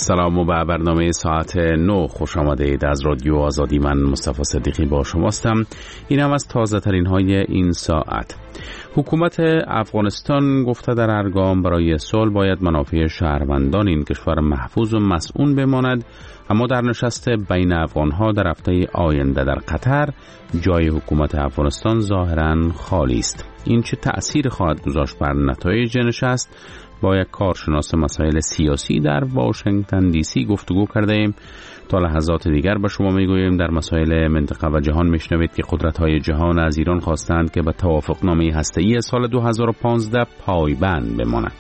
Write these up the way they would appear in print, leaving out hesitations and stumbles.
سلام و به برنامه ساعت 9 خوش آمدید. از رادیو آزادی من مصطفی صدیقی با شماستم. این هم از تازه ترین های این ساعت. حکومت افغانستان گفته در هر گام برای صلح باید منافع شهروندان این کشور محفوظ و مسئول بماند، اما در نشست بین افغانها در هفته آینده در قطر جای حکومت افغانستان ظاهراً خالی است. این چه تأثیر خواهد گذاشت بر نتایج نشست؟ با یک کارشناس مسائل سیاسی در واشنگتن دی سی گفتگو کرده ایم. تا لحظات دیگر به شما میگوییم در مسائل منطقه و جهان میشنوید که قدرت‌های جهان از ایران خواستند که به توافقنامه هسته‌ای سال 2015 پایبند بماند.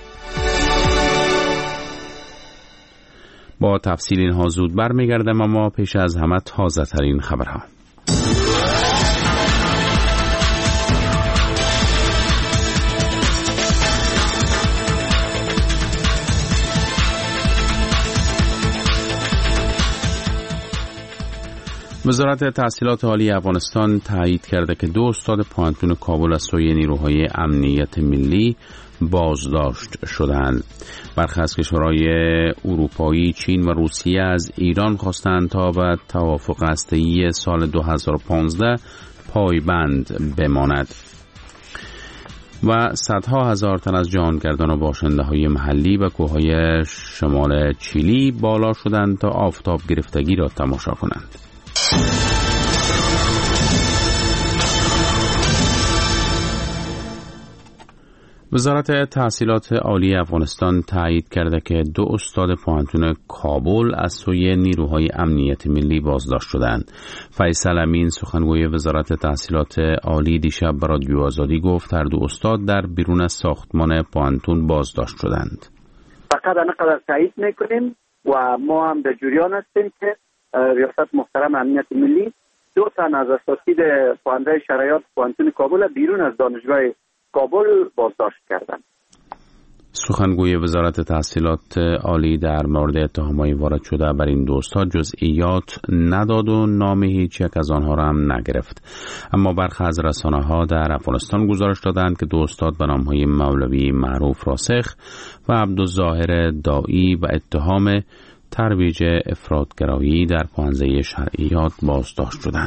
با تفصیل اینها زود برمیگردم، اما پیش از همه تازه ترین خبرها. وزارت تحصیلات عالی افغانستان تایید کرده که 2 استاد پوهنتون کابل از سوی نیروهای امنیت ملی بازداشت شدند. برخی از کشورهای اروپایی، چین و روسیه از ایران خواستند تا به توافق هسته‌ای سال 2015 پایبند بماند و صدها هزار تن از جهانگردان و باشنده های محلی به کوههای شمال چیلی بالا شدند تا آفتاب گرفتگی را تماشا کنند. وزارت تحصیلات عالی افغانستان تایید کرده که 2 استاد پوهنتون کابل از سوی نیروهای امنیت ملی بازداشت شدند. فیصل امین سخنگوی وزارت تحصیلات عالی دیشب به رادیو آزادی گفت هر 2 استاد در بیرون از ساختمان پوهنتون بازداشت شدند. فقط اینقدر تایید میکنیم و ما هم در جریان هستیم که ریاست محترم امنیت ملی 2 تن از اساتید خواننده شرایط پوهنتون کابل بیرون از دانشگاه کابل بازداشت کردند. سخنگوی وزارت تحصیلات عالی در مورد اتهامات وارد شده بر این 2 استاد جزئیات نداد و نام هیچ یک از آنها را هم نگرفت، اما برخی از رسانه‌ها در افغانستان گزارش دادند که 2 استاد به نام‌های مولوی معروف راسخ و عبدالظاهر داعی و اتهام ترویج افراطگرایی در پوهنځی شرعیات بازداشت شدند.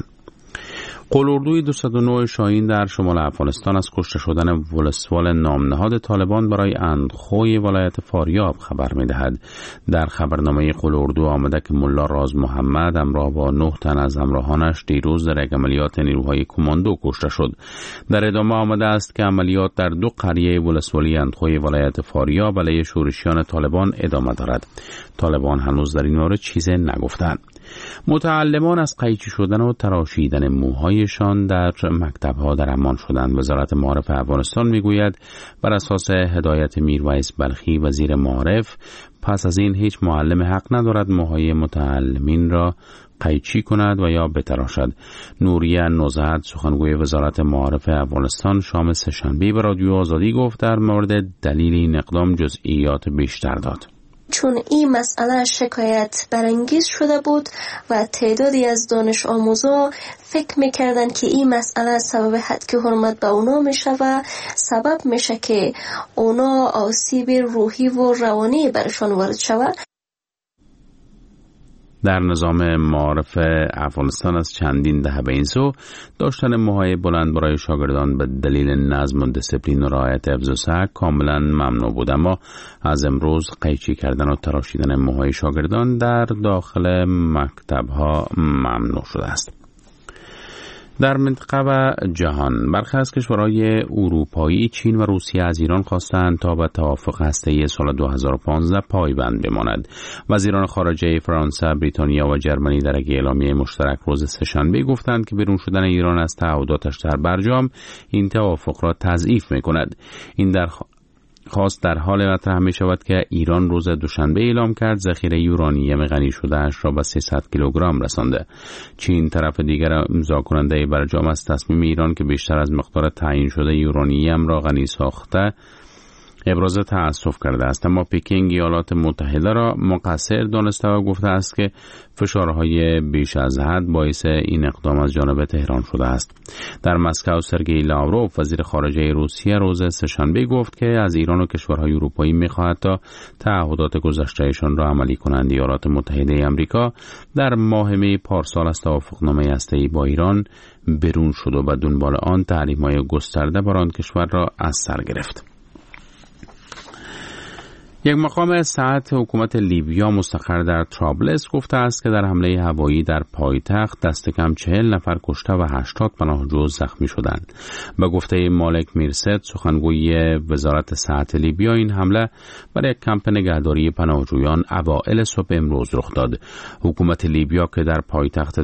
قلاردوی 209 شاهین در شمال افغانستان از کشته شدن ولسوال نامنهاد طالبان برای اندخوی ولایت فاریاب خبر می‌دهد. در خبرنامه قلاردو آمده که ملا راز محمد همراه با 9 تن از همراهانش دیروز در یک عملیات نیروهای کماندو کشته شد. در ادامه آمده است که عملیات در 2 قریه ولسوالی اندخوی ولایت فاریاب علیه شورشیان طالبان ادامه دارد. طالبان هنوز در این مورد چیزی نگفتند. متعلمان از قیچی شدن و تراشیدن موهایشان در مکتب‌ها در امان شدند. وزارت معارف افغانستان میگوید بر اساس هدایت میرویس بلخی وزیر معارف پس از این هیچ معلم حق ندارد موهای متعلمین را قیچی کند و یا بتراشد. نوریه نوزهد سخنگوی وزارت معارف افغانستان شام سه‌شنبه به رادیو آزادی گفت در مورد دلیل این اقدام جزئیات بیشتر داد. چون این مسئله شکایت برانگیز شده بود و تعدادی از دانش آموزا فکر میکردن که این مسئله سبب هتک حرمت به اونا میشه و سبب میشه که اونا آسیب روحی و روانی برشان وارد شود. در نظام معارف افغانستان از چندین دهه به این سو داشتن موهای بلند برای شاگردان به دلیل نظم و دسپلین و رعایت حفظ و صحت کاملا ممنوع بود، اما از امروز قیچی کردن و تراشیدن موهای شاگردان در داخل مکتب‌ها ممنوع شده است. در منطقه و جهان برخی از کشورهای اروپایی، چین و روسیه از ایران خواستند تا به توافق هسته‌ای سال 2015 پایبند بماند. وزیران خارجه فرانسه، بریتانیا و جرمنی در یک اعلامیه مشترک روز سه‌شنبه گفتند که بیرون شدن ایران از تعهداتش در برجام این توافق را تضعیف می‌کند. این خواست در حال مطرح می شود که ایران روز دوشنبه اعلام کرد ذخیره یورانیم غنی شده اش را به 300 کیلوگرم رسانده. چین طرف دیگر امضا کننده برجام از تصمیم ایران که بیشتر از مقدار تعیین شده یورانیم را غنی ساخته ابراز تأسف کرده است، اما پکینگ ایالات متحده را مقصر دانسته و گفته است که فشارهای بیش از حد باعث این اقدام از جانب تهران شده است. در مسکو سرگئی لاوروف وزیر خارجه روسیه روز سه‌شنبه گفت که از ایران و کشورهای اروپایی می‌خواهد تا تعهدات گذشته‌شان را عملی کنند. ایالات متحده آمریکا در ماه می پارسال از توافقنامه هسته‌ای با ایران برون شد و به دنبال آن تحریم‌های گسترده بر آن کشور را از سر گرفت. یک مقام ساعت حکومت لیبیا مستقر در طرابلس گفته است که در حمله هوایی در پایتخت دست کم 40 نفر کشته و 80 پناهجو زخمی شدند. به گفته مالک میرست سخنگوی وزارت صحت لیبیا، این حمله برای یک کمپ نگهداری پناهجویان اوایل صبح امروز رخ داد. حکومت لیبیا که در پایتخت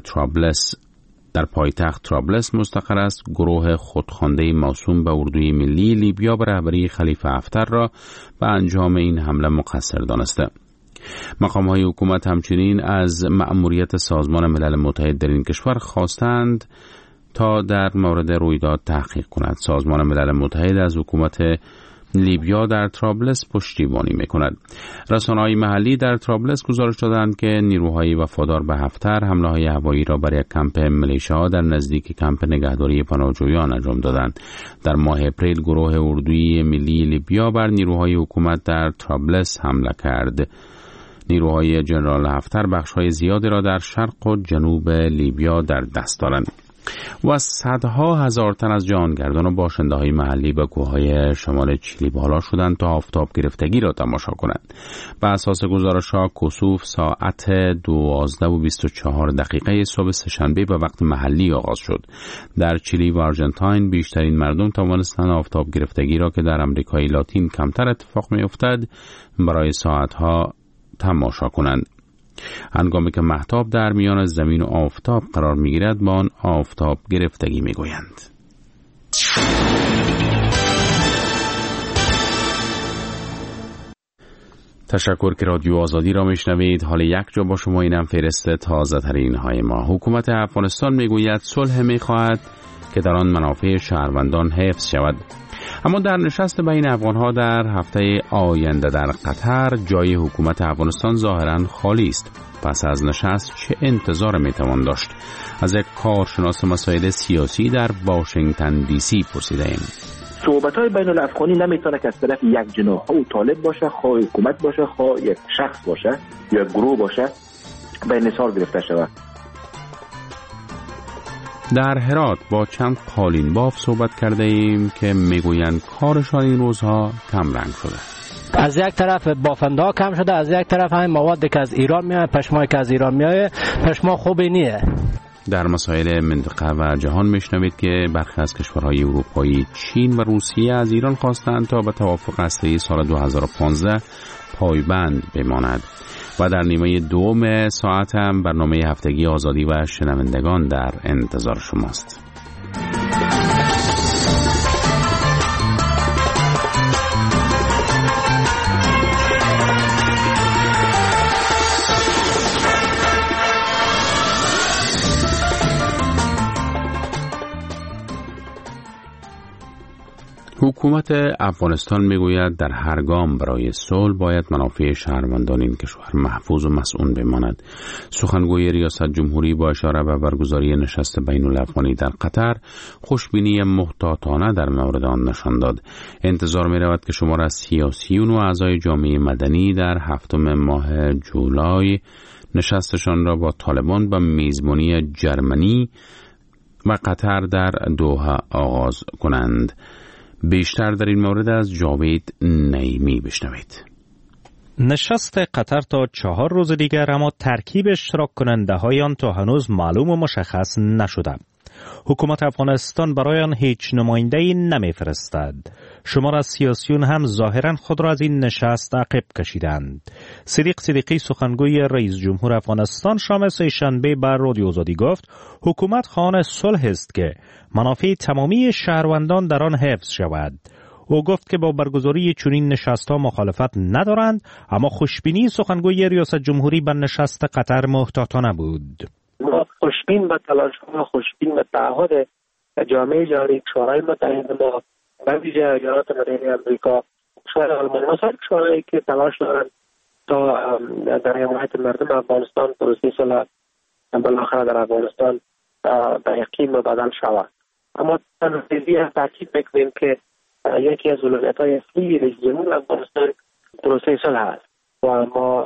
طرابلس مستقر است، گروه خودخوانده موسوم به اردوی ملی لیبیا به رهبری خلیفه حفتر را به انجام این حمله مقصر دانسته. مقام‌های حکومت همچنین از مأموریت سازمان ملل متحد در این کشور خواستند تا در مورد رویداد تحقیق کند. سازمان ملل متحد از حکومت لیبیا در طرابلس پشتیبانی می‌کند. رسانه‌های محلی در طرابلس گزارش دادند که نیروهای وفادار به حفتر حمله‌های هوایی را بر یک کمپ ملیشه‌ها در نزدیک کمپ نگهداری پناهجویان انجام دادند. در ماه اپریل گروه اردوی ملی لیبیا بر نیروهای حکومت در طرابلس حمله کرد. نیروهای جنرال حفتر بخش‌های زیادی را در شرق و جنوب لیبیا در دست دارند. و صدها هزار تن از جهانگردان و باشنده‌های محلی به کوههای شمال چیلی بالا شدند تا آفتاب گرفتگی را تماشا کنند. بر اساس گزارش‌ها کسوف ساعت 12:24 صبح سه‌شنبه به وقت محلی آغاز شد. در چیلی و آرژانتین بیشترین مردم توانستند آفتاب گرفتگی را که در آمریکای لاتین کمتر اتفاق می‌افتد برای ساعت‌ها تماشا کنند. هنگامی که مهتاب در میان زمین و آفتاب قرار می‌گیرد با آن آفتاب گرفتگی می‌گویند. تشکر که رادیو آزادی را میشنوید. حال یک جا با شما اینم فهرست تازه ترین های ما. حکومت افغانستان میگوید صلح میخواهد که در آن منافع شهروندان حفظ شود. اما در نشست بین افغانها در هفته آینده در قطر جای حکومت افغانستان ظاهراً خالی است. پس از نشست چه انتظار میتوان داشت؟ از یک کارشناس مسائل سیاسی در واشنگتن دی سی پرسیدیم. صحبت‌های بین الافغانی نمیتونه که از طرف یک جناح او طالب باشه، خواه حکومت باشه، خواه یک شخص باشه یا گروه باشه به انحصار گرفته شود. در هرات با چند قالین باف صحبت کرده ایم که میگویند کارشان این روزها کم رنگ شده. از یک طرف بافنده ها کم شده، از یک طرف هم موادی که از ایران میاد، پشمایی که از ایران میاد پشما خوبی نیه. در مسائل منطقه و جهان میشنوید که برخی از کشورهای اروپایی، چین و روسیه از ایران خواستند تا به توافق هسته‌ای سال 2015 پایبند بماند. و در نیمه دوم ساعت هم برنامه هفتگی آزادی و شنوندگان در انتظار شماست. حکومت افغانستان میگوید در هر گام برای صلح باید منافع شهروندان این کشور محفوظ و مسئول بماند. سخنگوی ریاست جمهوری با اشاره به برگزاری نشست بین الافغانی در قطر خوشبینی محتاطانه در مورد آن نشان داد. انتظار می رود که شمار از سیاسیون و اعضای جامعه مدنی در 7 ماه جولای نشستشان را با طالبان به میزبانی جرمنی و قطر در دوحه آغاز کنند. بیشتر در این مورد از جاوید نعیمی بشنوید. نشست قطر تا 4 روز دیگر، اما ترکیب اشتراک کننده های آن تا هنوز معلوم و مشخص نشده. حکومت افغانستان برای آن هیچ نماینده‌ای نمی‌فرستد. شمار از سیاسیون هم ظاهراً خود را از این نشست عقب کشیدند. صدیق صدیقی سخنگوی رئیس جمهور افغانستان شام سه‌شنبه بر رادیو آزادی گفت حکومت خواهان صلح است که منافع تمامی شهروندان در آن حفظ شود. او گفت که با برگزاری چنین نشست‌ها مخالفت ندارند، اما خوشبینی سخنگوی ریاست جمهوری به نشست قطر محتاطانه بود. ما خوشبین به تلاش‌ها، خوشبین به تعهد جامعه جهانی، شورای متحد ما، به ویژه ایالات متحده آمریکا کشور آلمان و کشورهایی که تلاش دارن تا در حمایت مردم افغانستان پروسه صلح بالاخره در افغانستان به یقین مبدل شود. اما تنظیمی تاکید میکنیم که یکی از اولویت‌های اصلی رئیس جمهور افغانستان پروسه صلح است و ما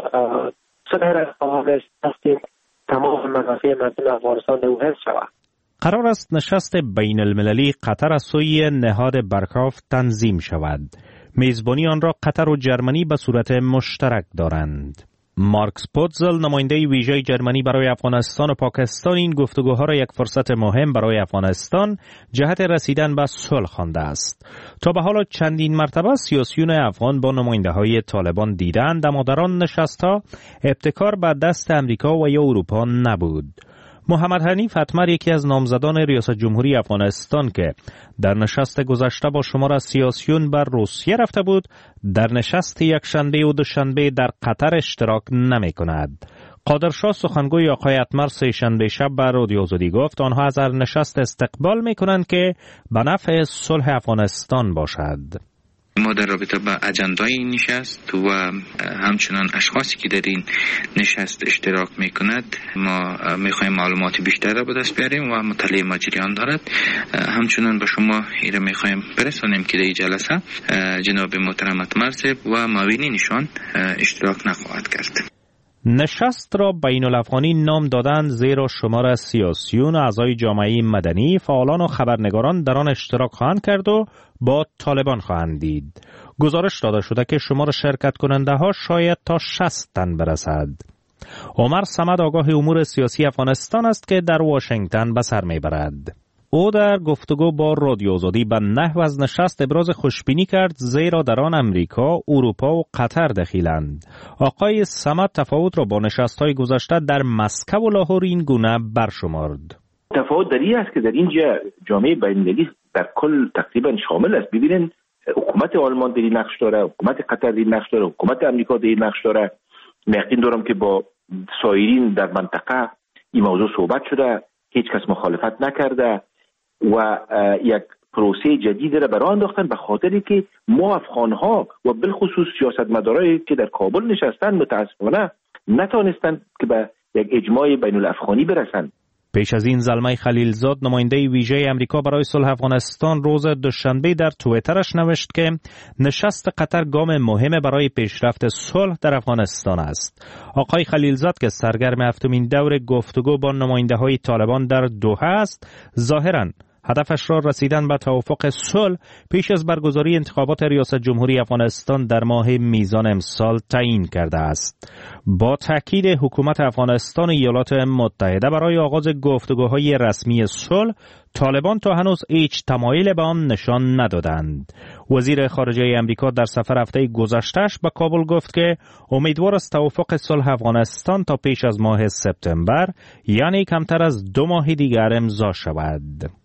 صلح را خواهان هستیم تمام منافع مردم افغانستان او حفظ شود. قرار است نشست بین المللی قطر از سوی نهاد برکراف تنظیم شود. میزبانی آن را قطر و جرمنی به صورت مشترک دارند. مارکس پوتزل نماینده ویژه جرمنی برای افغانستان و پاکستان این گفتگوها را یک فرصت مهم برای افغانستان جهت رسیدن به صلح خوانده است. تا به حال چندین مرتبه سیاسیون افغان با نماینده‌های طالبان دیدند، اما در آن نشست‌ها ابتکار به دست امریکا و یا اروپا نبود. محمد حنیف اتمر یکی از نامزدان ریاست جمهوری افغانستان که در نشست گذشته با شمار از سیاسیون بر روسیه رفته بود، در نشست یک شنبه و دوشنبه در قطر اشتراک نمی کند. قادرشاه سخنگوی آقای اتمر سه شنبه شب بر رادیو آزادی گفت آنها از هر نشست استقبال می کنند که به نفع صلح افغانستان باشد. ما در رابطه با اجندای این نشست و همچنان اشخاصی که در این نشست اشتراک میکند ما میخوایم معلومات بیشتر را به دست بیاریم و مطالعه ما جریان دارد. همچنان به شما ایره میخوایم برسانیم که در این جلسه جناب محترم اتمر و معاونینشان اشتراک نخواهد کرد. نشست را بین الافغانی نام دادند زیرا شمار از سیاسیون و اعضای جامعه مدنی، فعالان و خبرنگاران در آن اشتراک خواهند کرد و با طالبان خواهند دید. گزارش داده شده که شمار شرکت کننده ها شاید تا 60 تن برسد. عمر صمد آگاه امور سیاسی افغانستان است که در واشنگتن به سر میبرد. او در گفتگو با رادیو آزادی به نحو از نشست ابراز خوشبینی کرد زیرا در آن امریکا، اروپا و قطر دخیلند. آقای صمد تفاوت را با نشست‌های گذشته در مسکو و لاهور این گونه برشمرد. تفاوت در این است که در اینجا جامعه بین‌المللی در کل تقریبا شامل است. ببینید حکومت آلمان در این نقش داره، حکومت قطر در این نقش داره، حکومت امریکا در این نقش داره. یقین دارم که با سایرین در منطقه این موضوع صحبت شده، هیچ کس مخالفت نکرده و یک پروسه جدید را برای انداختن به خاطری که ما افغان‌ها و بالخصوص سیاستمدارایی که در کابل نشستن متاسفانه نتونستند که به یک اجماع بین الافغانی برسند. پیش از این زلمه خلیلزاد نماینده ویژه امریکا برای صلح افغانستان روز دوشنبه در توییترش نوشت که نشست قطر گام مهم برای پیشرفت صلح در افغانستان است. آقای خلیلزاد که سرگرم هفتمین دور گفتگو با نماینده‌های طالبان در دوحه است، ظاهراً هدفش را رسیدن به توافق صلح پیش از برگزاری انتخابات ریاست جمهوری افغانستان در ماه میزان امسال تعیین کرده است. با تاکید حکومت افغانستان و ایالات متحده برای آغاز گفتگوهای رسمی صلح، طالبان تا هنوز هیچ تمایل به آن نشان ندادند. وزیر خارجه امریکا در سفر هفته گذشته‌اش به کابل گفت که امیدوار است توافق صلح افغانستان تا پیش از ماه سپتامبر، یعنی کمتر از 2 ماه دیگر امضا شود.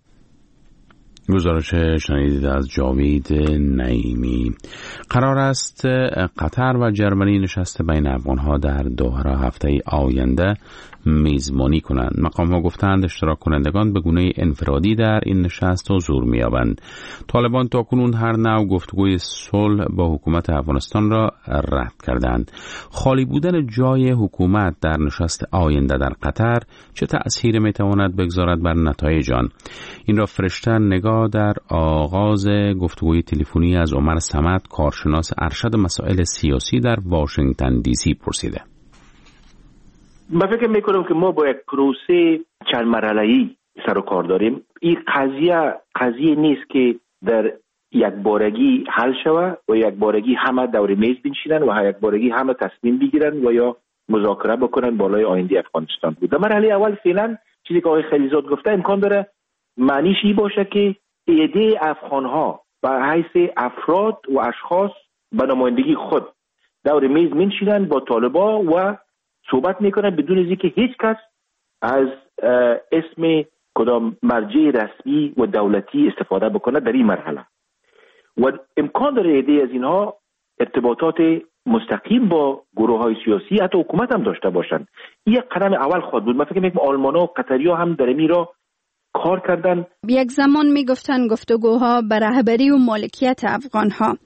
گزارش شنیدید از جاوید نعیمی. قرار است قطر و جرمنی نشست بین افغان‌ها در دوحه را هفته آینده میزبانی کنند. مقام‌ها گفتند اشتراک کنندگان به گونه انفرادی در این نشست حضور می‌یابند. طالبان تاکنون هر نوع گفتگوی صلح با حکومت افغانستان را رد کردند. خالی بودن جای حکومت در نشست آینده در قطر چه تأثیری می‌تواند بگذارد بر نتایج آن؟ این را فرشته نگاه در آغاز گفتگوی تلفنی از عمر صمد، کارشناس ارشد مسائل سیاسی در واشنگتن دی سی پرسیده. من فکر میکنم که ما با یک پروسه چند مرحله‌ای سر و کار داریم. این قضیه نیست که در یک بارگی حل شود و یک بارگی همه دور میز بنشینن و یک بارگی همه تصمیم بگیرن و یا مذاکره بکنن بالای آینده افغانستان بود. در مرحله اول فعلا چیزی که آقای خلیلزاد گفته امکان داره معنیش این باشه که عده افغان‌ها به حیث افراد و اشخاص به نمایندگی خود دور میز بنشینن با طالبان و صحبت میکنن بدون از اینکه هیچ کس از اسم کدام مرجع رسمی و دولتی استفاده بکنه در این مرحله و امکان داره عده از اینها ارتباطات مستقیم با گروه‌های سیاسی حتی حکومت هم داشته باشند. این یک قدم اول خواهد بود. من فکر میکنم آلمان‌ها و قطری‌ها هم در این راه کار کردن. یک زمان میگفتن گفتگوها به رهبری و مالکیت افغان‌ها،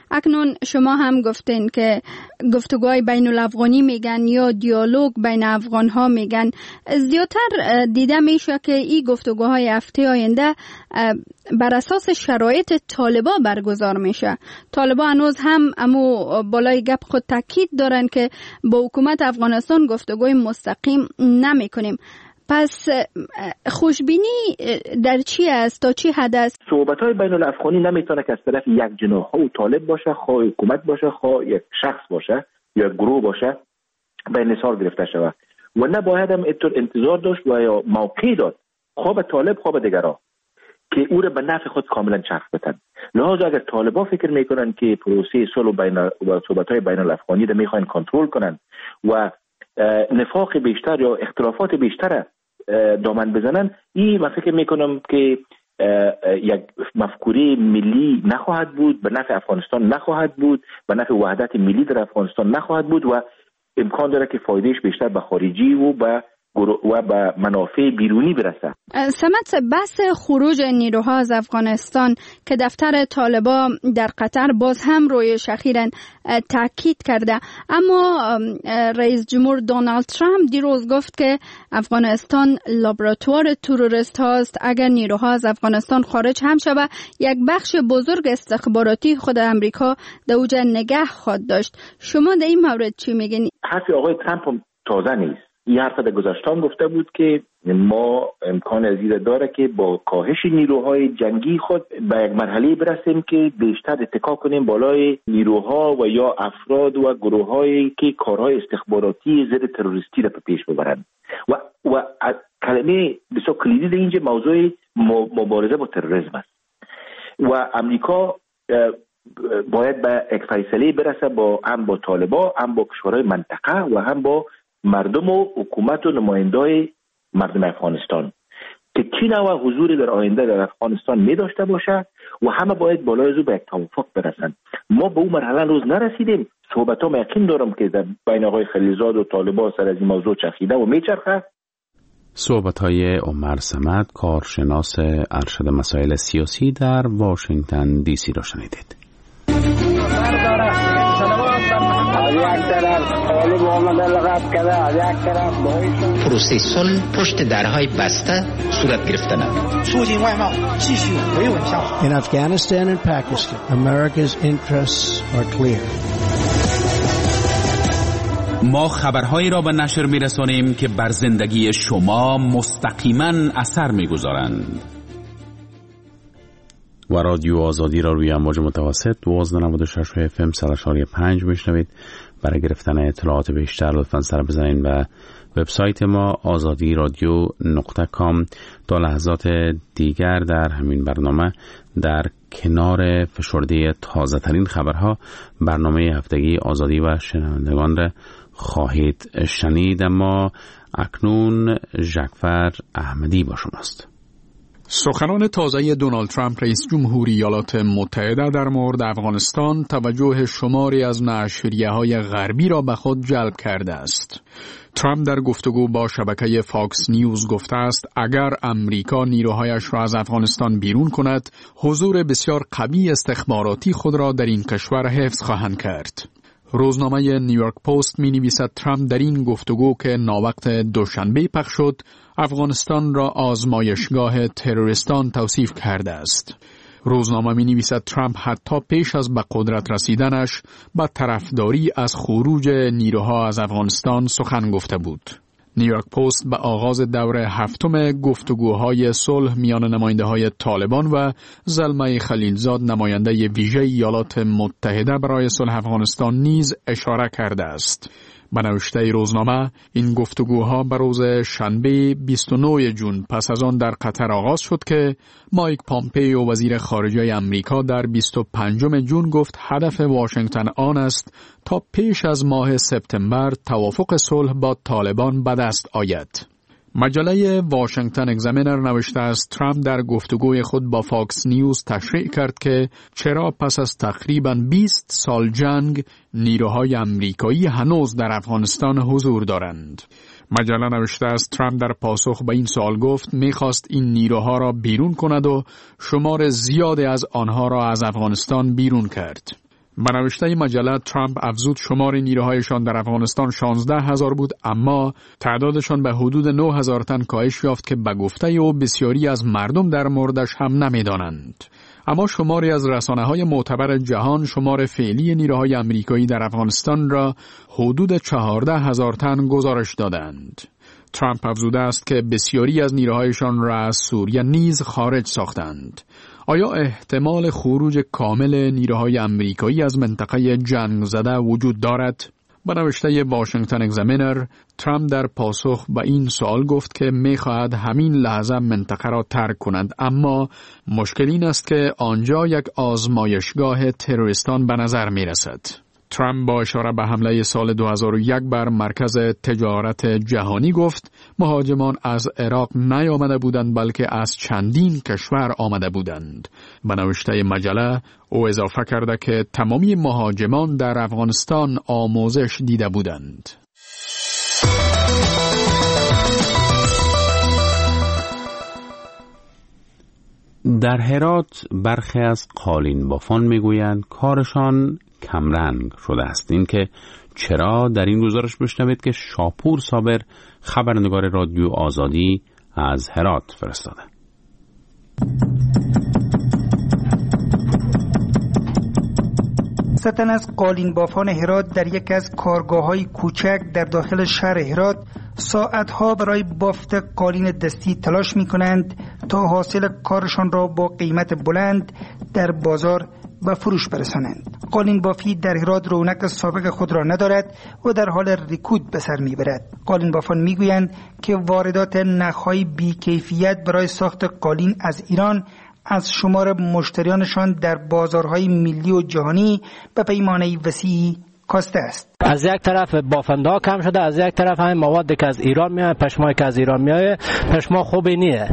اکنون شما هم گفتین که گفتگوهای بین الافغانی میگن یا دیالوگ بین افغان ها میگن. زیادتر دیده میشه که این گفتگوهای هفته آینده بر اساس شرایط طالبا برگزار میشه. طالبا هنوز هم امو بالای گپ خود تاکید دارن که با حکومت افغانستان گفتگوی مستقیم نمیکنیم. پس خوشبینی در چی است؟ تا چی حد است؟ صحبت‌های بین الافغانی نمیتونه که از طرف یک جناح ها طالب باشه، خواه حکومت باشه، خواه یک شخص باشه یا گروه باشه به انحصار گرفته شود و نباید هم انتظار داشت و یا موقع داد خواه طالب خواه دیگرها که او را به نفع خود کاملا چرخ بتن. لحاظا اگر طالبا فکر میکنن که پروسه صلح و صحبت‌های بین الافغانی را میخوان کنترل کنن و نفاق بیشتر یا اختلافات بیشتر دامن بزنن، این من فکر میکنم که یک مفکوره ملی نخواهد بود، به نفع افغانستان نخواهد بود، به نفع وحدت ملی در افغانستان نخواهد بود و امکان داره که فایدهش بیشتر به خارجی و به منافع بیرونی برسه. سمت بحث خروج نیروها از افغانستان که دفتر طالبا در قطر باز هم روی اخیراً تاکید کرده، اما رئیس جمهور دونالد ترامپ دیروز گفت که افغانستان لابراتوار تروریست هاست. اگر نیروها از افغانستان خارج هم شود یک بخش بزرگ استخباراتی خود امریکا در اوجه نگه خواهد داشت. شما در این مورد چی میگین؟ حرف آقای ترامپ تازه نیست. این حرف در گذشته گفته بود که ما امکان ازیده داره که با کاهش نیروهای جنگی خود به یک مرحله برسیم که بیشتر اتکا کنیم بالای نیروها و یا افراد و گروهایی که کارهای استخباراتی ضد تروریستی را به پیش ببرند و کلمه بسیار کلیدی در اینجا موضوع مبارزه با تروریسم است و امریکا باید به یک فیصله برسه هم با طالبا، هم با کشورهای منطقه و هم با مردم و حکومت و نمایندای مردم افغانستان که چی نوع حضوری در آینده در افغانستان می داشته باشه و همه باید بالای زو به یک توافق برسن. ما به اون مرحله روز نرسیدیم. صحبت ها یقین دارم که در بین آقای خلیلزاد و طالبان سر از این موضوع چرخیده و میچرخه. صحبت های عمر صمد، کارشناس ارشد مسائل سیاسی در واشنگتن دی سی را شنیدید. پروسه صلح پشت درهای بسته صورت گرفتن. In Afghanistan and Pakistan, America's interests are clear. ما خبرهایی را به نشر می‌رسانیم که بر زندگی شما مستقیما اثر می‌گذارند. و رادیو آزادی را روی امواج متوسط 1296 FM 100.5 میشنوید. برای گرفتن اطلاعات بیشتر لطفاً سر بزنید به وبسایت ما azadiradio.com. تا لحظات دیگر در همین برنامه در کنار فشرده تازه ترین خبرها برنامه هفتگی آزادی و شنوندگان را خواهید شنید. اما اکنون جعفر احمدی با شماست. سخنان تازه دونالد ترامپ رئیس جمهوری ایالات متحده در مورد افغانستان توجه شماری از نشریه‌های غربی را به خود جلب کرده است. ترامپ در گفتگو با شبکه فاکس نیوز گفته است اگر امریکا نیروهایش را از افغانستان بیرون کند، حضور بسیار قوی استخباراتی خود را در این کشور حفظ خواهند کرد. روزنامه نیویورک پست می نویسد ترامپ در این گفتگو که ناوقت دوشنبه پخش شد، افغانستان را آزمایشگاه تروریستان توصیف کرده است. روزنامه می نویسد ترامپ حتی پیش از به قدرت رسیدنش با طرفداری از خروج نیروها از افغانستان سخن گفته بود. نیویورک پست به آغاز دور هفتم گفتگوهای صلح میان نماینده‌های طالبان و زلمه خلیلزاد نماینده ویژه ایالات متحده برای صلح افغانستان نیز اشاره کرده است. به نوشته روزنامه این گفتگوها به روز شنبه 29 جون پس از آن در قطر آغاز شد که مایک پامپئو وزیر خارجه آمریکا در 25 جون گفت هدف واشنگتن آن است تا پیش از ماه سپتامبر توافق صلح با طالبان به دست آید. مجله واشنگتن اگزامینر نوشته است ترامپ در گفتگوی خود با فاکس نیوز تشریح کرد که چرا پس از تقریباً 20 سال جنگ نیروهای آمریکایی هنوز در افغانستان حضور دارند. مجله نوشته است ترامپ در پاسخ به این سوال گفت می‌خواست این نیروها را بیرون کند و شمار زیادی از آنها را از افغانستان بیرون کرد. به نوشته مجله ترامپ افزود شمار نیروهایشان در افغانستان 16,000 بود، اما تعدادشان به حدود 9,000 تن کاهش یافت که به گفته او بسیاری از مردم در موردش هم نمی‌دانند. اما شماری از رسانه‌های معتبر جهان شمار فعلی نیروهای آمریکایی در افغانستان را حدود 14,000 تن گزارش دادند. ترامپ افزوده است که بسیاری از نیروهایشان را از سوریه نیز خارج ساختند. آیا احتمال خروج کامل نیروهای آمریکایی از منطقه جنگ زده وجود دارد؟ به نوشته واشنگتن اگزامینر، ترامپ در پاسخ به این سوال گفت که می‌خواهد همین لحظه منطقه را ترک کنند، اما مشکل این است که آنجا یک آزمایشگاه تروریستان به نظر می‌رسد. ترامپ با اشاره به حمله سال 2001 بر مرکز تجارت جهانی گفت مهاجمان از عراق نیامده بودند بلکه از چندین کشور آمده بودند. به نوشته مجله او اضافه کرده که تمامی مهاجمان در افغانستان آموزش دیده بودند. در هرات برخی از قالین بافان میگویند کارشان کمرنگ شده است. این که چرا در این گزارش بشنوید که شاپور صابر خبرنگار رادیو آزادی از هرات فرستاده. ستن از قالین بافان هرات در یک از کارگاه‌های کوچک در داخل شهر هرات ساعتها برای بافت قالین دستی تلاش می‌کنند تا حاصل کارشان را با قیمت بلند در بازار به فروش برسانند. قالین بافی در هرات رونق سابق خود را ندارد و در حال رکود به سر میبرد. قالین بافان میگویند که واردات نخ‌های بی‌کیفیت برای ساخت قالین از ایران از شمار مشتریانشان در بازارهای ملی و جهانی به پیمانه وسیعی کاسته است. از یک طرف بافنده ها کم شده، از یک طرف هم موادی که از ایران میاد، پشمایی که از ایران میاد پشما خوبی نیه.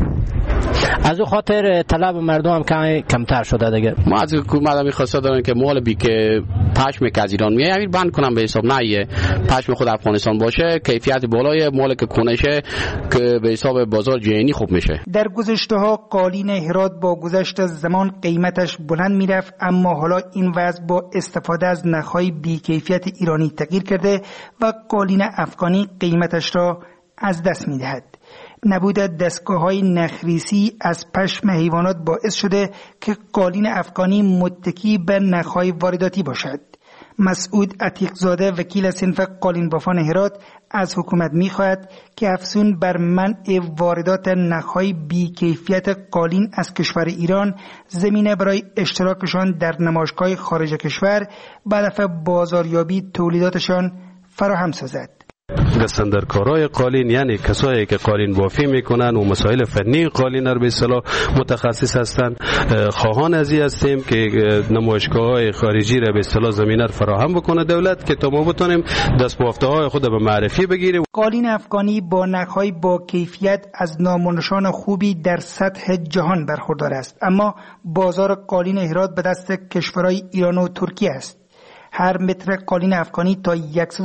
از او خاطر طلب مردم هم کمتر شده دیگه. ما از حکومت می‌خواستیم داریم که مال بی که پشم که از ایران میاد همین بند کنم به حساب نه پشم خود افغانستان باشه، کیفیت بالای مال که کنشه که به حساب بازار جهانی خوب میشه. در گذشته‌ها قالین هرات با گذشت زمان قیمتش بلند میرفت، اما حالا این وضع با استفاده از نخ‌های بی کیفیت ایرانی تغییر کرده و قالین افغانی قیمتش را از دست میدهد. نبود دستگاه‌های نخریسی از پشم حیوانات باعث شده که قالین افغانی متکی به نخ‌های وارداتی باشد. مسعود عتیق‌زاده وکیل صنف قالین بافان هرات از حکومت می‌خواهد که افزون بر منع واردات نخ‌های بی‌کیفیت قالین از کشور ایران زمینه برای اشتراکشان در نمایشگاه خارج کشور به هدف بازاریابی تولیداتشان فراهم سازد. دستاندرکارای قالین یعنی کسایی که قالین بافی میکنن و مسائل فنی قالین رو به اصطلاح متخصص هستند، خواهان ازی هستیم که نمایشگاه‌های خارجی رو به اصطلاح زمینه فراهم بکنه دولت که تا ما بتونیم دست‌بافته‌های خود به معرفی بگیریم. قالین افغانی با نخ‌های با کیفیت از نام و نشان خوبی در سطح جهان برخوردار است، اما بازار قالین هرات به دست کشورهای ایران و ترکیه است. هر متر قالین افغانی تا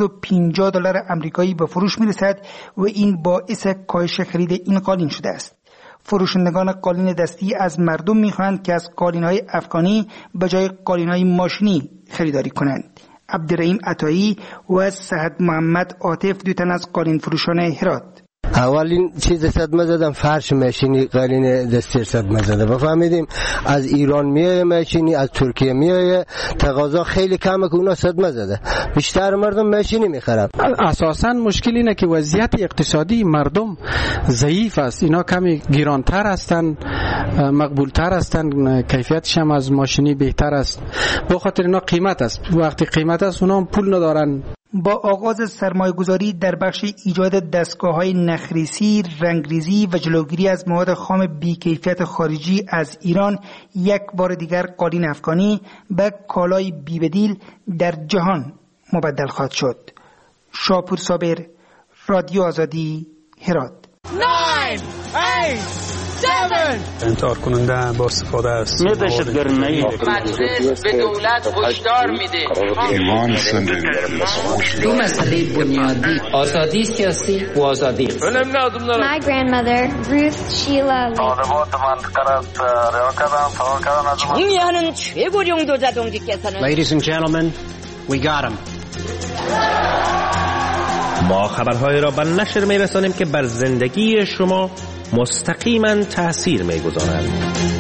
$150 آمریکایی به فروش میرسد و این باعث کاهش خرید این قالین شده است. فروشندگان قالین دستی از مردم میخواهند که از قالین‌های افغانی به جای قالین‌های ماشینی خریداری کنند. عبدالرحیم عطایی و سعد محمد عاطف دو تن از قالین فروشان هرات. اولین چیز صدمه زدم فرش ماشینی قالین دستی صدمه زدم. فهمیدیم از ایران میایه ماشینی، از ترکیه میایه، تقاضا خیلی کمه که اونا صدمه زده. بیشتر مردم ماشینی میخرن. اساساً مشکل اینه که وضعیت اقتصادی مردم ضعیف است. اینا کمی گرانتر هستن، مقبولتر هستن، کیفیتش هم از ماشینی بهتر است. به خاطر اینا قیمت است. وقتی قیمت است اونا هم پول ندارن. با آغاز سرمایه‌گذاری در بخش ایجاد دستگاه‌های نخریسی، رنگریزی و جلوگیری از مواد خام بی‌کیفیت خارجی از ایران، یک بار دیگر قالین افغانی به کالای بی‌بدیل در جهان مبدل خواهد شد. شاپور صابر، رادیو آزادی، هرات. 9, 8 انتحار کننده با استفاده از دهشتگرانه مجلس به دولت هشدار میده دو مسئله بنیادی آزادی سیاسی و آزادی My grandmother Ruth Sheila 정의하는 최고령 도자동지께서는 Ladies and gentlemen, we got him. ما خبرهای را به نشر می‌رسانیم که بر زندگی شما مستقیما تأثیر می‌گذارند.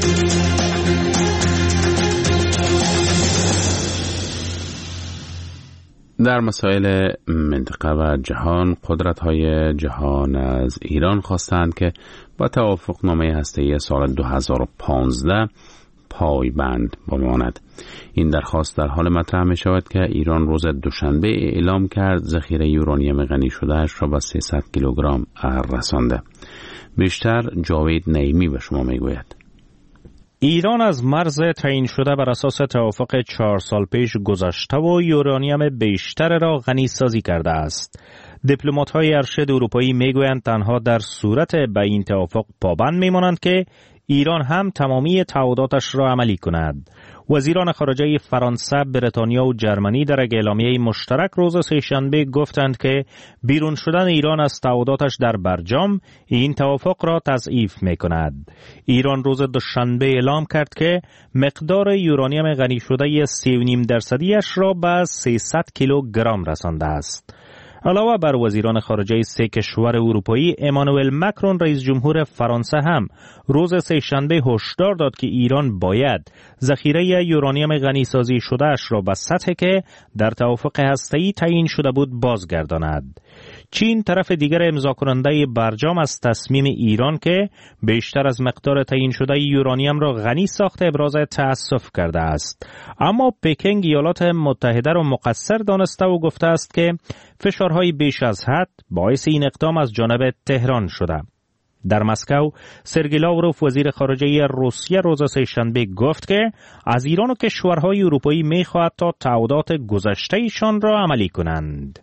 در مسائل منطقه و جهان، قدرت‌های جهان از ایران خواستند که با توافقنامه هسته‌ای سال 2015 پایبند بماند. این درخواست در حال مطرح می شود که ایران روز دوشنبه اعلام کرد ذخیره یورانیم غنی شده‌اش را به 300 کیلوگرم رسانده. بیشتر جاوید نعیمی به شما می گوید. ایران از مرز تعیین شده بر اساس توافق 4 سال پیش گذشته و یورانیم بیشتر را غنی سازی کرده است. دیپلمات‌های ارشد اروپایی میگویند تنها در صورت به این توافق پابند میمانند که ایران هم تمامی تعهداتش را عملی کند. وزیران خارجه فرانسه، بریتانیا و جرمنی در یک اعلامیه مشترک روز سه‌شنبه گفتند که بیرون شدن ایران از تعهداتش در برجام این توافق را تضعیف می‌کند. ایران روز دوشنبه اعلام کرد که مقدار یورانیم غنی شده 3.5% را به 300 کیلوگرم رسانده است. علاوه بر وزیران خارجه 3 کشور اروپایی، امانوئل مکرون رئیس جمهور فرانسه هم روز سه‌شنبه هشدار داد که ایران باید ذخیره یورانیم غنی سازی شده اش را به سطحی که در توافق هسته‌ای تعیین شده بود بازگرداند. چین طرف دیگر امضا کننده برجام از تصمیم ایران که بیشتر از مقدار تعیین شده یورانیم را غنی ساخته ابراز تأسف کرده است، اما پکینگ ایالات متحده را مقصر دانسته و گفته است که فشارهای بیش از حد باعث این اقدام از جانب تهران شده. در مسکو، سرگئی لاوروف وزیر خارجه روسیه روز سه‌شنبه گفت که از ایران و کشورهای اروپایی می‌خواهد تا تعهدات گذشته ایشان را عملی کنند.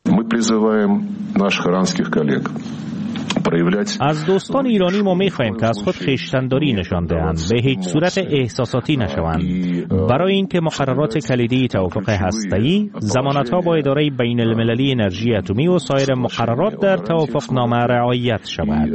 از دوستان ایرانی ما می‌خواهیم که از خود خویشتن‌داری نشان دهند، به هیچ صورت احساساتی نشوند. برای اینکه مقررات کلیدی توافق هسته‌ای، ضمانت‌ها با اداره بین‌المللی انرژی اتمی و سایر مقررات در توافقنامه رعایت شود.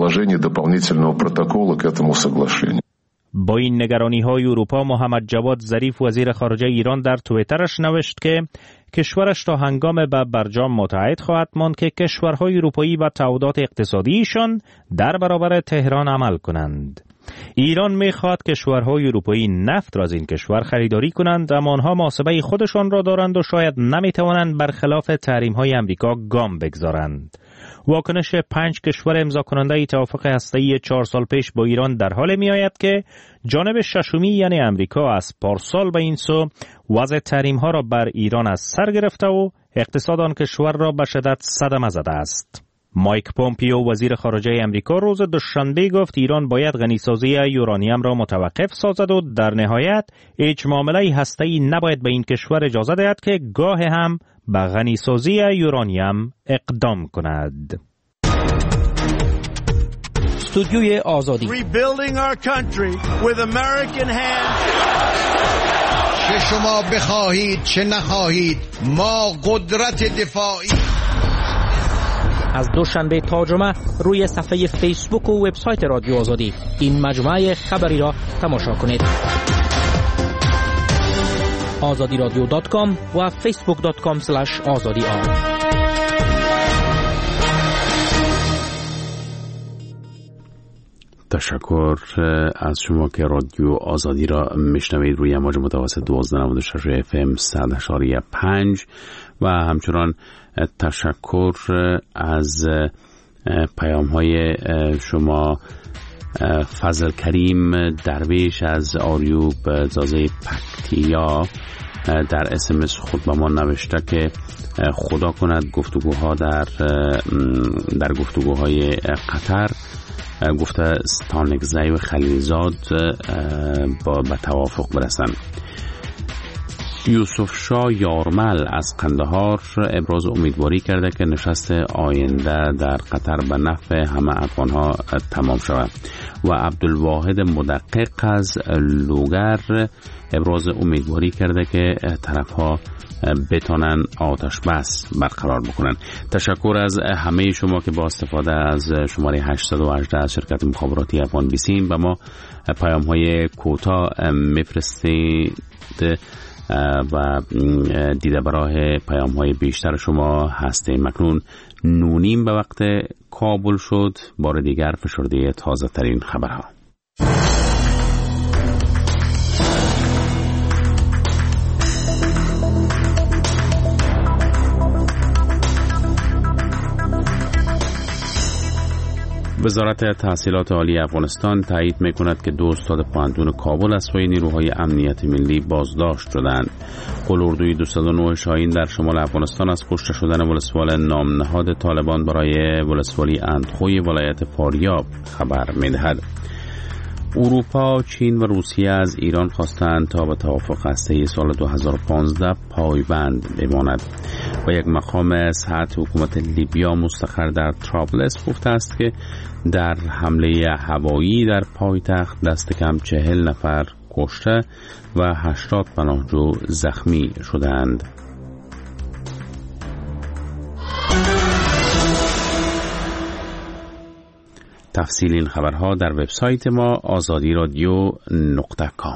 با این نگرانی‌های اروپا، محمد جواد ظریف وزیر خارجه ایران در توییترش نوشت که کشورش تا هنگام به برجام متعهد خواهد ماند که کشورهای اروپایی و تعهدات اقتصادیشان در برابر تهران عمل کنند. ایران می‌خواهد کشورهای اروپایی نفت را از این کشور خریداری کنند، اما آنها محاسبه خودشان را دارند و شاید نمی‌توانند برخلاف تحریم‌های آمریکا گام بگذارند. واکنش 5 کشور امضا کننده توافق هسته‌ای 4 سال پیش با ایران در حال می‌آید که جانب ششمی یعنی آمریکا از پارسال به این سو وضع تحریم‌ها را بر ایران از سر گرفته و اقتصاد آن کشور را به شدت صدمه زده است. مایک پومپیو وزیر خارجه آمریکا روز دوشنبه گفت ایران باید غنیسازی یورانیم را متوقف سازد و در نهایت هیچ معامله هسته‌ای نباید به این کشور اجازه دهد که گاه هم به غنیسازی یورانیم اقدام کند. استودیوی آزادی. Rebuilding our country with American hands. چه شما بخواهید چه نخواهید ما قدرت دفاعی. از دوشنبه تا جمعه روی صفحه فیسبوک و وبسایت رادیو آزادی این مجموعه خبری را تماشا کنید. azadiradio.com و facebook.com/azadi. تشکر از شما که رادیو آزادی را میشنوید روی امواج متوسط 1296 FM 100.5 و همچنان تشکر از پیام های شما. فضل کریم درویش از آریوب زازه پکتیا در SMS خود به ما نوشته که خدا کند گفتگوها در گفتگوهای قطر، گفته ستانکزی و خلیلزاد به توافق برسند. یوسف شاه یارمل از قندهار ابراز امیدواری کرده که نشست آینده در قطر به نفع همه افغانها تمام شود. و عبدالواحد مدقق از لوگر ابراز امیدواری کرده که طرف‌ها بتانن آتش بس برقرار بکنن. تشکر از همه شما که با استفاده از شماره 818 از شرکت مخابراتی افغان بیسیم و ما پیام‌های کوتاه میفرستید و دیده برای پیام‌های بیشتر شما هستیم. اکنون 9:30 به وقت کابل شد. بار دیگر فشرده تازه ترین خبرها. وزارت تحصیلات عالی افغانستان تایید می‌کند که 2 استاد پوهنتون کابل از سوی نیروهای امنیت ملی بازداشت شدند. قلاردوی 209 شاهین در شمال افغانستان از کشته شدن ولسوال نامنهاد طالبان برای ولسوالی اندخوی ولایت فاریاب خبر می‌دهد. اروپا، چین و روسیه از ایران خواستند تا به توافق هسته‌ای سال 2015 پایبند بماند و یک مقام سطح حکومت لیبیا مستقر در طرابلس گفته است که در حمله هوایی در پایتخت دست کم 40 نفر کشته و 80 پناهجو زخمی شدند. تفصیل این خبرها در وبسایت ما azadiradio.com.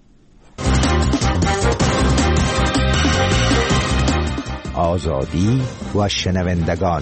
آزادی و شنوندگان.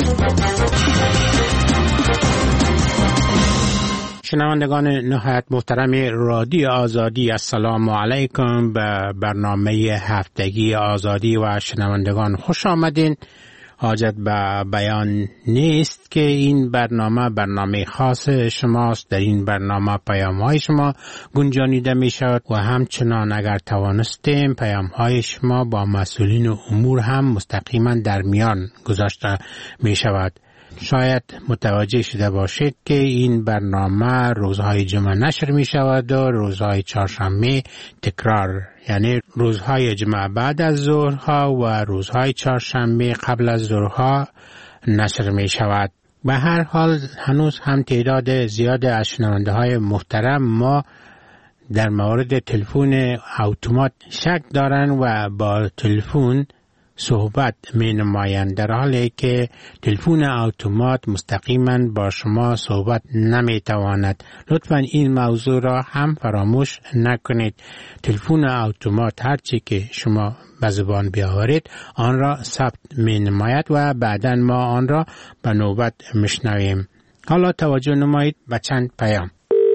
شنوندگان نهایت محترم رادیو آزادی، السلام علیکم. به برنامه هفتگی آزادی و شنوندگان خوش آمدین. حاجت به بیان نیست که این برنامه خاص شماست. در این برنامه پیام‌های شما گنجانیده می شود و همچنان اگر توانستیم پیام‌های شما با مسئولین امور هم مستقیما در میان گذاشته می شود. شاید متوجه شده باشید که این برنامه روزهای جمعه نشر می شود و روزهای چهارشنبه تکرار، یعنی روزهای جمعه بعد از ظهرها و روزهای چهارشنبه قبل از ظهرها نشر می شود. به هر حال هنوز هم تعداد زیاد از شنونده های محترم ما در مورد تلفن اتومات شک دارند و با تلفن صحبت می نمایند، در حالی که تلفن اتومات مستقیما با شما صحبت نمی تواند. لطفا این موضوع را هم فراموش نکنید. تلفن اتومات هرچی که شما به زبان بیاورید آن را ثبت می نماید و بعدا ما آن را به نوبت میشنویم. حالا توجه نمایید به چند پیام.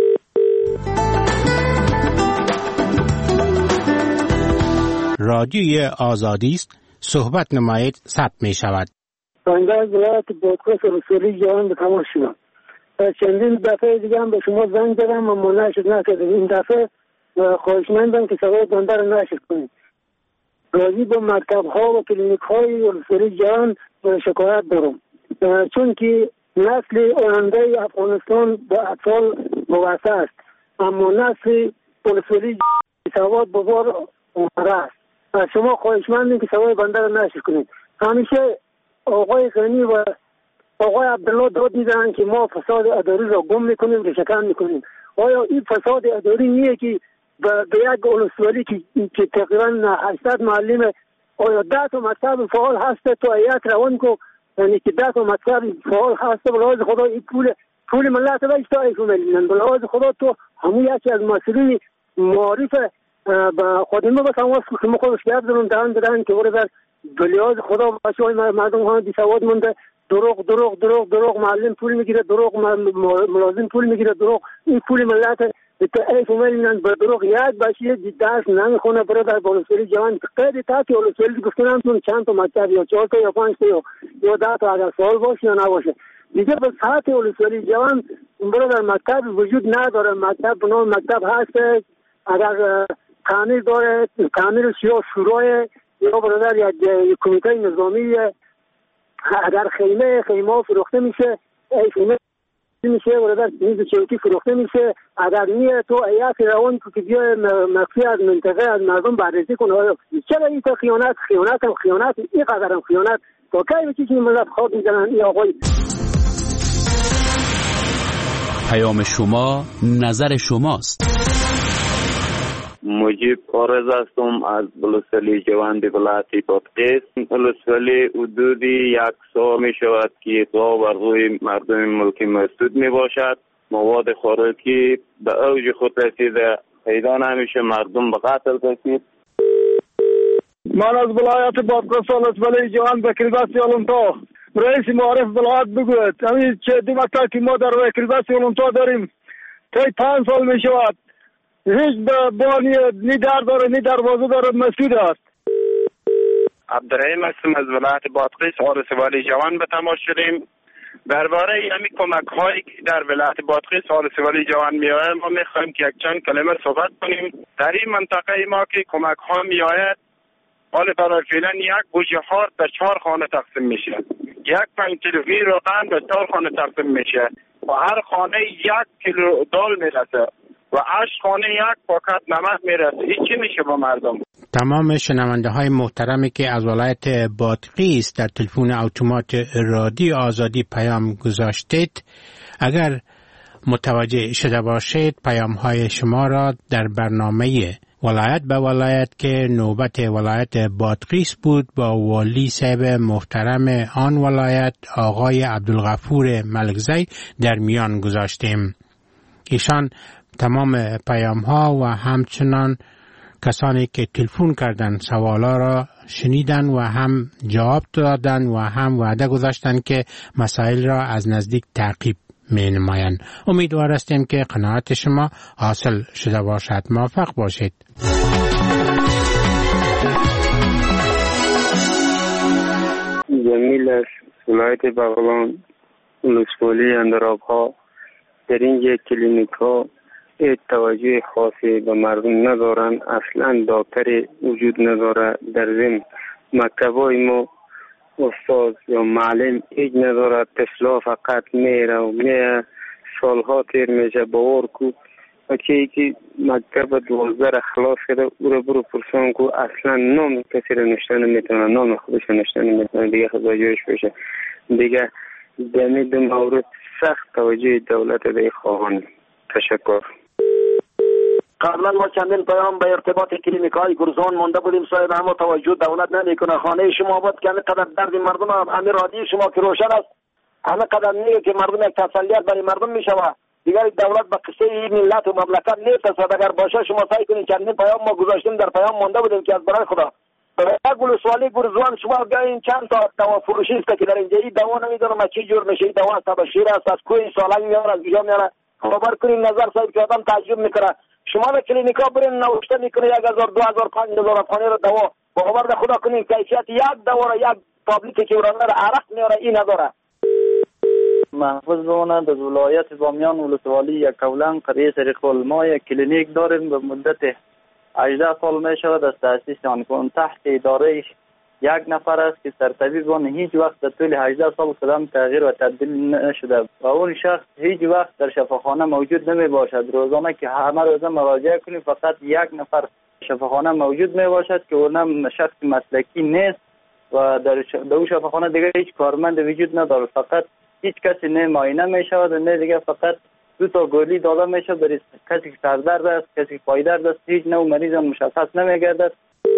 رادیوی آزادی است، صحبت نمایید، ثبت می شود. بنده از ولایت بادغیس رسولی جهان به تماس شدم. چندین دفعه دیگه هم به شما زنگ زدم اما نشد نکردم. این دفعه خواهشمندم که صدای بنده را نشر کنید. راضی با مکتب ها و کلینیک های رسولی جهان شکایت دارم، چون که نسل آینده افغانستان با اطفال وابسته است، اما نسل رسولی سواد بزار آمده است. از شما خواهشمندیم که سوای بنده را نشر کنید. همیشه آقای غنی و آقای عبدالله داد میدن که ما فساد اداری را گم میکنیم، ریشه‌کن میکنیم. آیا این فساد اداری نیه که به یک ولسوالی که تقریبا 800 معلم، آیا 10 تا مکتب فعال هست تو ایت روان کو، یعنی که 10 تا مکتب فعال هست بلاز خدا این پول ملت را اشتای میلینن. بلاز خدا تو همون یکی از مسئولین معارف با خودمه با تماس که ما خودش گرد دارم دارن که وره در بلیاز خدا باشه های مردم ها بی سواد مونده. دروغ معلم پول میگیره، دروغ ملازم پول میگیره، دروغ این پول ملت به ایف میلینن. به دروغ یاد باشه درس نمیخونه برادر بولسوری جوان قید تا که بولسوری گفتنم تون چند تا مکتب یا 4 تا یا 5 تا یا 10 تا اگر سوال باشه یا نباشه دیگه به ساعت بولسوری جوان برادر مکتب وجود نداره. مکتب بنام مکتب هست، اگر تعمیر داره، تعمیر شورای یا برادر یک کمیته نظامی، اگر خیمه فروخته میشه، خیمه میشه برادر میز چوکی فروخته میشه. اگر نیه تو ایت روان که بیای مخفی از منطقه از مردم بررسی کنه. چرا این تا خیانت این قدرم خیانت تا کی بچی که ملت خواب میزنن. این آقای پیام شما نظر شماست. مجیب پارز هستم از بلوسولی جوان ولایت بادغیس. بلوسولی حدودی 1 سال می شود که اطلاع بر روی مردم ملک مسدود می باشد. مواد خوراکی به اوج خود رسیده، پیدا نمیشه، مردم به قتل رسید. من از ولایت بادغیس بلوسولی جوان بکریباسی علمتا. رئیس معارف ولایت بگوید همین چه دو مکتب که ما در بکریباسی علمتا داریم تا 5 سال می شود، هیچ بانی نی در داره نی دروازه داره، مسدود است. عبدالرحیم هستم از ولایت بادغیس آرسوالی جوان به تماس شدیم. درباره همین کمک هایی که در ولایت بادغیس آرسوالی جوان میآید ما میخواهیم که یک چند کلمه صحبت کنیم. در این منطقه ما که کمک ها میآید، حال فعلا یک گوشه هار در 4 خانه تقسیم میشه، 1 5 کیلوگرم روغن به 4 خانه تقسیم میشه و هر خانه 1 کیلو دال میرسه و 8 خانه 1 پاکت نمک میرسه. این چی میشه با مردم؟ تمام شنونده های محترمی که از ولایت بادغیس در تلفن اتومات رادیو آزادی پیام گذاشتید، اگر متوجه شده باشید پیام های شما را در برنامه ولایت به ولایت که نوبت ولایت بادغیس بود با والی صاحب محترم آن ولایت آقای عبدالغفور ملکزی در میان گذاشتیم. ایشان تمام پیام ها و همچنان کسانی که تلفن کردند سوالا را شنیدن و هم جواب دادن و هم وعده گذاشتن که مسائل را از نزدیک تعقیب می نمایند. امیدوار هستیم که قناعت شما حاصل شده باشد. موفق باشید. جمیل است، ولایت بغلان، ولسوالی اندرابها. در این یک کلینیک ها توجه خاصی به مردم ندارن، اصلا دکتری وجود نداره. در ضمن مکتبای ما استاد یا معلم هیچ نداره، طفلا فقط میره و میره، سالها تیر میشه. باور کو بچه‌ای که مکتب 12 خلاص کرده او رو برو پرسان کو اصلا نام کسی رو نشته نمیتونه، نام خودش رو نشته نمیتونه، دیگه خدایوش بشه. دیگه دمی دو مورد سخت توجه دولت به خواهان. تشکر. قبلا ما چندین پیام به ارتباط کلینیک‌های گرزان مونده بودیم صاحب، اما توجه دولت نمیکنه. خانه شما بود که همین قدر درد مردم، همین رادیو شما که روشن است، همین قدر میگه که مردم یک تسلیت برای مردم میشوه. دیگر دولت به قصه این ملت و مملکت نیست. اگر باشه شما سعی کنید. چندین پیام ما گذاشتیم، در پیام مونده بودیم که از برای خدا گلسوالی گرزوان شما این چند تا دوا فروشی است که در اینجا این دوا نمیدونم چی جور میشه. این دوا تبشیر است، از کوی سالنگ میاره، از کجا میاره. خبر کنین نظر صاحب که آدم تعجب میکنه. شما به کلینیکا برین نوشته میکنه 1000 2000 5000 افغانی رو دوا. باور خدا کنین کیفیت یک دوا رو یک تابلتی که ورنده عرق میاره این نداره. محفوظ بماند از ولایت بامیان ولسوالی یک کولن قریه سریخ ما یک کلینیک داریم به مدت 18 سال می شود از تأسیس آن کن. تحت اداره 1 نفر است که سرطبیب آن هیچ وقت در طول 18 سال قدم تغییر و تبدیل نشده و اون شخص هیچ وقت در شفاخانه موجود نمی باشد. روزانه که همه روزه مراجعه کنیم فقط 1 نفر شفاخانه موجود می باشد که اونم شخص مسلکی نیست و در اون شفاخانه دیگه هیچ کارمند وجود نداره. فقط هیچ کسی نه معاینه می شود و نه دیگه فقط 2 تا گولی داده می شود برای کسی که سردرد است، کسی که پایدرد است. هیچ نوع مریض مشخص نمی گردد.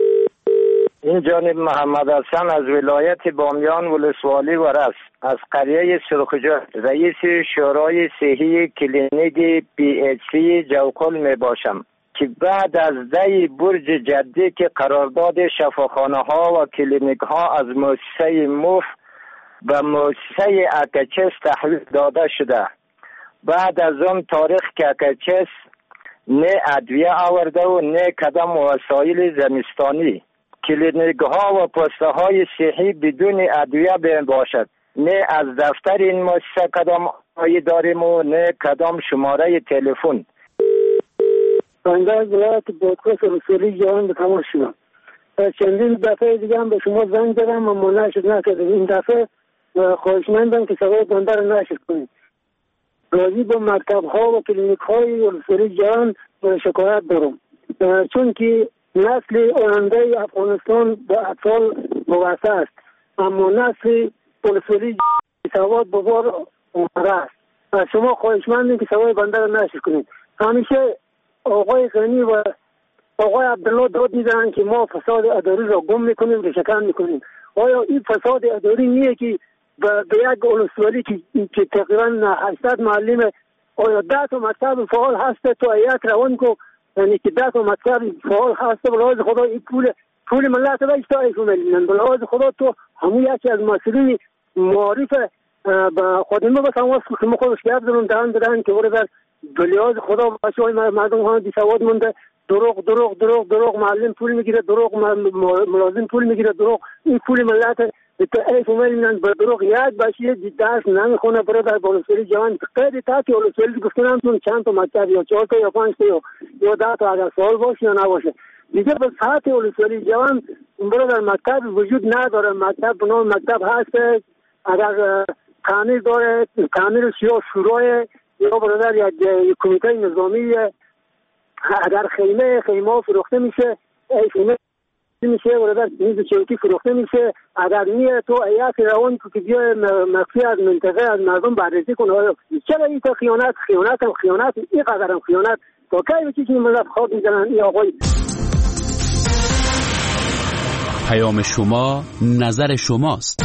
این جانب محمد حسن از ولایت بامیان ولسوالی ورس از قریه سرخجات رئیس شورای صحی کلینیک PHC جوکل می باشم که بعد از دی برج جدی که قرارداد شفاخانه ها و کلینیک ها از مؤسسه موف به مؤسسه اکچس تحویل داده شده. بعد از اون تاریخ که اکچس نه ادویه آورده و نه کدام وسایل زمستانی، کلینیک ها و پسته های صحی بدون ادویه بین باشد. نه از دفتر این مؤسسه کدام آیی داریم و نه کدام شماره تلفن. بنده از ولایت بادغیس رسولی جوان به تماس شدم. چندین دفعه دیگه هم به شما زنگ زدم اما نکردم. این دفعه خواهشمندم که صدای بنده رو نشر کنید. راضی با مکتب ها و کلینیک های رسولی جوان شکایت دارم، چون که نسل آینده افغانستان به اطفال وابسته است، اما نسل رسولی سواد بزار اومده است. شما خواهشمندیم که سوای بنده را نشر کنید. همیشه آقای غنی و آقای عبدالله داد میزنن که ما فساد اداری را گم میکنیم، ریشه‌کن میکنیم. آیا این فساد اداری نیه که به یک ولسوالی که تقریبا 800 معلم، آیا 10 تا مکتب فعال هست تو یک روان کو، یعنی که 10 تا مکتب فعال هست بلاز خدا این پول ملت را اشتایش میلینن بلاز خدا تو همون یکی از مسئولین معارف با خودمه بس هم که ما خودش گفت دارن که برای بلیاز خدا باشای مردم ها بی سواد مونده، دروغ معلم پول میگیره، دروغ ملازم پول میگیره، دروغ این پول ملت تو ایف میلینن به دروغ یک باشیه درس نمیخونه برای در ولسوالی جوان قید تا که ولسوالی گفتنم چند تا مکتب یا 4 تا یا 5 تا یا 10 تا اگر سوال باشه یا نباشه دیگه به ساعت ولسوالی جوان برای در مکتب وجود نداره. مکتب بنام مکتب هست اگر تعمیر داره، تعمیر یا شورای یا برادر یک کمیته نظامی، اگر خیمه فروخته میشه خیمه میشه برادر میز چوکی فروخته میشه. اگر نیه تو ایات روان که بیای مخفی از منطقه از مردم بررسی کنه چرا این تا خیانت این قدر هم خیانت تا کی بچی ملت خواب میزنن این آقای. پیام شما نظر شماست.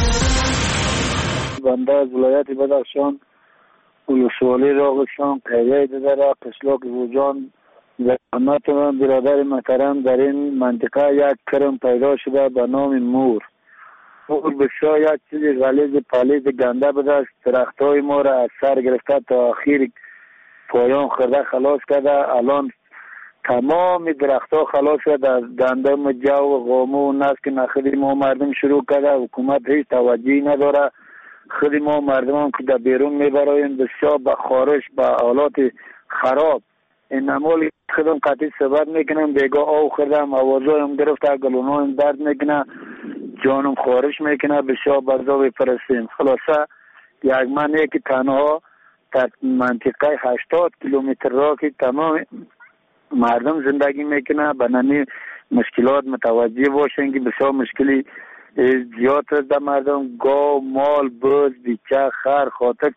بنده از ولایت بدخشان ولسوالی راغشان قریه داره قشلاق روجان زحمت من برادر محترم در این منطقه یک کرم پیدا شده به نام مور بسیار یک چیز غلیظ پلیز گنده بوده است. درخت های ما را از سر گرفته تا آخر پایان خورده خلاص کرده. الان تمام درخت ها خلاص شده از گندم جو و قامو و نسک نخلی ما مردم شروع کرده. حکومت هیچ توجهی نداره. خود ما مردمان که در بیرون میبرایم بسیار به خارش به حالات خراب این نمال خودم قطعی صحبت میکنم بیگاه آو خوردم آوازایم گرفته گلونایم درد میکنه جانم خارش میکنه بسیار برزا بپرستیم. خلاصه یک منه که تنها در منطقه 80 کیلومتر را که تمام مردم زندگی میکنه به نمی مشکلات متوجه باشن که بسیار مشکلی زیاد در مردم گاو مال بز بیچه خر خاطر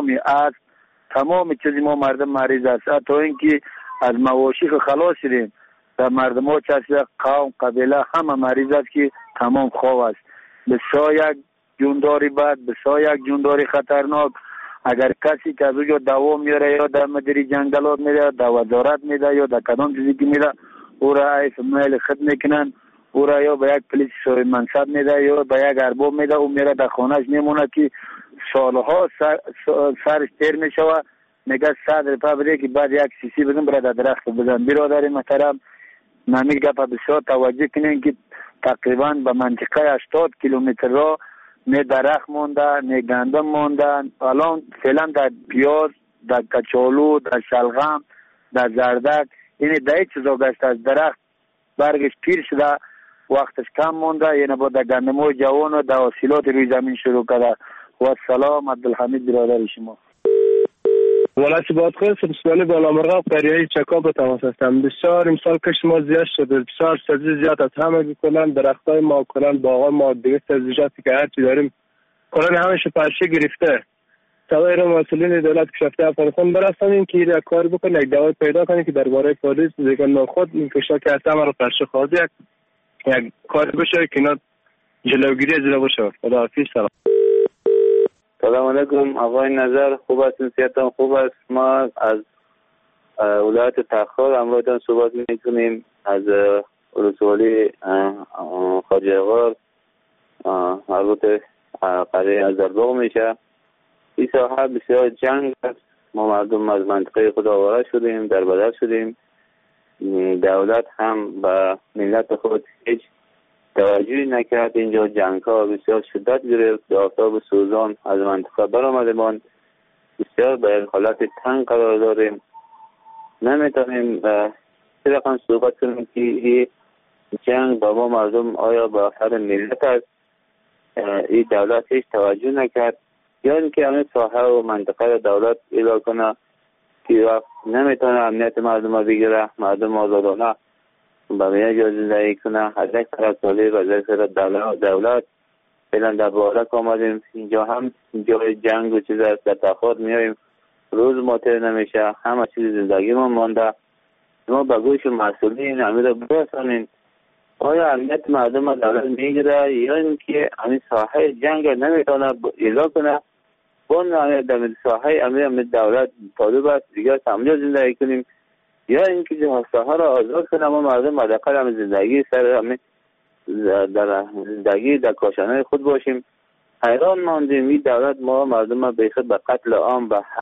تمام چیزی ما مردم مریض است. حتی اینکه از مواشی خلاص شدیم در مردم ها چه قوم قبیله همه مریض است که تمام خواب است. بسیار یک جونداری بد بسیار یک جونداری خطرناک. اگر کسی که از اونجا دوا میاره یا در مدیری جنگلات میده در وزارت میده یا در کدام چیزی که میده او را ایف میل خد میکنن او را یا به یک پلیس صاحب منصب میده یا به یک ارباب میده او میره در خانهش میمونه که سالها سرش تیر میشوه میگه 100 روپیه بده که بعد یک سیسی بدن برای در درخت بزن. برادر محترم نمی گپ بسیار توجه کنین که تقریبا به منطقه 80 کیلومتر را نه درخت مونده نه گندم مونده. الان فعلا در پیاز در کچالو در شلغم در زردک این ده چیزا گشت از درخت برگش پیر شده وقتش کم مونده یعنی با در گندمای جوان و در حاصلات روی زمین شروع کرده. و سلام عبدالحمید برادر شما. ولایت بادغیس رسوالی بالامرغاب قریه چکا به تماس هستم. بسیار امسال کشت ما زیاد شده بسیار سبزی زیاد از همه کلن درختای ما کلن باغای ما دیگه سبزیجاتی که هرچی داریم کلن همش پرشه گرفته. سوای رو مسئولین دولت کشفته افغانستان برسانیم که یک کار بکنه یک دوای پیدا کنه که درباره پلیس دیگه ناخود این کشا که هست همه رو پرشه خواهد یک کار بشه که اینا جلوگیری از اینا بشه. خداحافظ. سلام علیکم آقای نظر خوب است نصیحتان خوب است. ما از ولایت تخار امروزتان صحبت میکنیم از ولسوالی خواجه غار البته قریه از درباغ میشه. این ساحه بسیار جنگ است. ما مردم از منطقه خود آواره شدیم در بدر شدیم. دولت هم به ملت خود هیچ توجهی نکرد. اینجا جنگ ها بسیار شدت گرفت. آفتاب سوزان از منطقه برآمدمان بسیار به حالت تنگ قرار داریم. نمیتونیم رقم صحبت کنیم که این جنگ با ما مردم آیا با هر ملت است. این دولت هیچ توجه نکرد یا اینکه همین ساحه و منطقه دولت اعلام کنه که وقت نمیتونه امنیت مردم را بگیره. مردم آزادانه برای جا زندگی کنه. از یک طرف طالب از یک طرف دولت فعلا در بارک آمدیم. اینجا هم جای جنگ و چیز است. در تخار میاییم روز ما تیر نمیشه، همه چیز زندگی ما مانده. ما به گوش مسئولین همین را برسانین. آیا امنیت مردم دولت میگیره یا اینکه همین ساحه جنگ نمیتونه ایجاد کنه؟ اون در ساحه امنیت دولت طالب است دیگر همونجا زندگی کنیم، یا اینکه ساحه را آزاد کنه ما مردم حداقل همین زندگی سر همین در زندگی در کاشانه خود باشیم. حیران ماندیم این دولت ما مردم به خود به قتل عام به